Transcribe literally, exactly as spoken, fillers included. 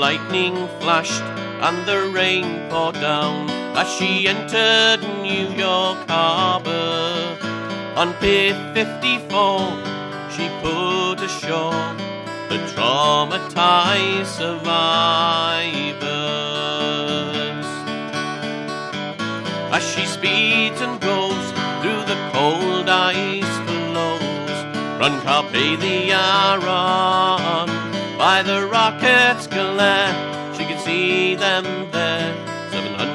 lightning flashed and the rain poured down as she entered New York Harbor. On Pier fifty-four she put ashore the traumatized survivors. As she speeds and goes through the cold ice flows, run Carpe Diem, run by the rocket's glare, she could see them there, seven hundred